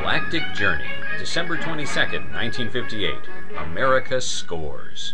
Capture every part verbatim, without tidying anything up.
Galactic Journey, December twenty-second, nineteen fifty-eight. America scores.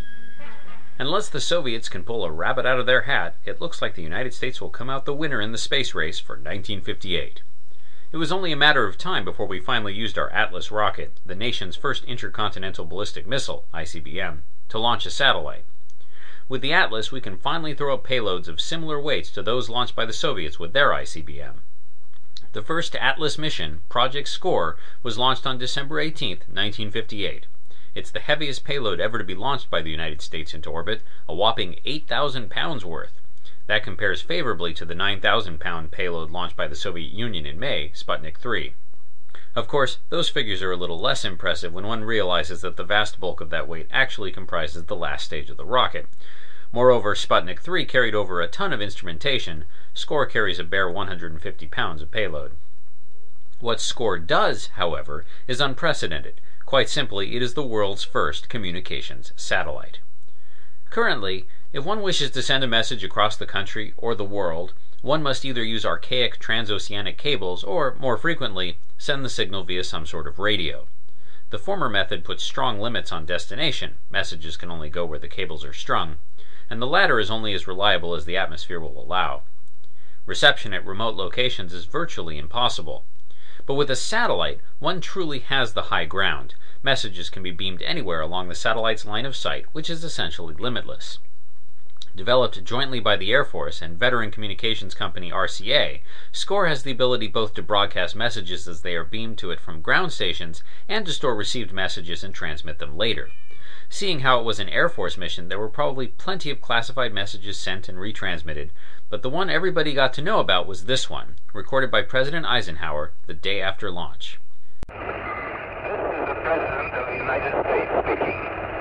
Unless the Soviets can pull a rabbit out of their hat, it looks like the United States will come out the winner in the space race for nineteen fifty-eight. It was only a matter of time before we finally used our Atlas rocket, the nation's first intercontinental ballistic missile, I C B M, to launch a satellite. With the Atlas, we can finally throw up payloads of similar weights to those launched by the Soviets with their I C B M. The first Atlas mission, Project SCORE, was launched on December eighteenth, nineteen fifty-eight. It's the heaviest payload ever to be launched by the United States into orbit, a whopping eight thousand pounds worth. That compares favorably to the nine thousand pound payload launched by the Soviet Union in May, Sputnik three. Of course, those figures are a little less impressive when one realizes that the vast bulk of that weight actually comprises the last stage of the rocket. Moreover, Sputnik three carried over a ton of instrumentation. SCORE carries a bare one hundred fifty pounds of payload. What SCORE does, however, is unprecedented. Quite simply, it is the world's first communications satellite. Currently, if one wishes to send a message across the country or the world, one must either use archaic transoceanic cables or, more frequently, send the signal via some sort of radio. The former method puts strong limits on destination. Messages can only go where the cables are strung, and the latter is only as reliable as the atmosphere will allow. Reception at remote locations is virtually impossible. But with a satellite, one truly has the high ground. Messages can be beamed anywhere along the satellite's line of sight, which is essentially limitless. Developed jointly by the Air Force and veteran communications company R C A, SCORE has the ability both to broadcast messages as they are beamed to it from ground stations and to store received messages and transmit them later. Seeing how it was an Air Force mission, there were probably plenty of classified messages sent and retransmitted, but the one everybody got to know about was this one, recorded by President Eisenhower the day after launch. This is the President of the United States speaking.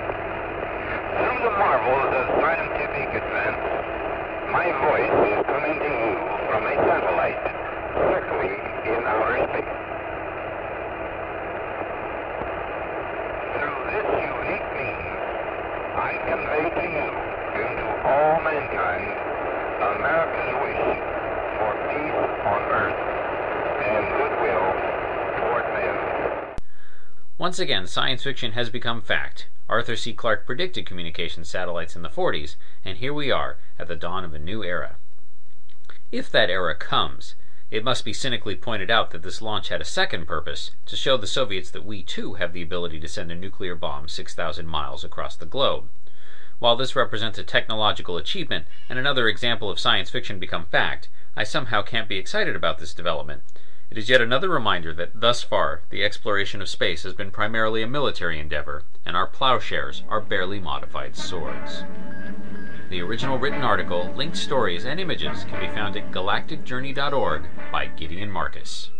Through the marvels of scientific advance, my voice is coming to you from a satellite circling in outer space. Through this unique means, I convey to you and to all mankind America's wish for peace on earth and goodwill toward men. Once again, science fiction has become fact. Arthur C. Clarke predicted communication satellites in the forties, and here we are at the dawn of a new era. If that era comes, it must be cynically pointed out that this launch had a second purpose, to show the Soviets that we too have the ability to send a nuclear bomb six thousand miles across the globe. While this represents a technological achievement and another example of science fiction become fact, I somehow can't be excited about this development. It is yet another reminder that, thus far, the exploration of space has been primarily a military endeavor, and our plowshares are barely modified swords. The original written article, linked stories, and images can be found at galactic journey dot org by Gideon Marcus.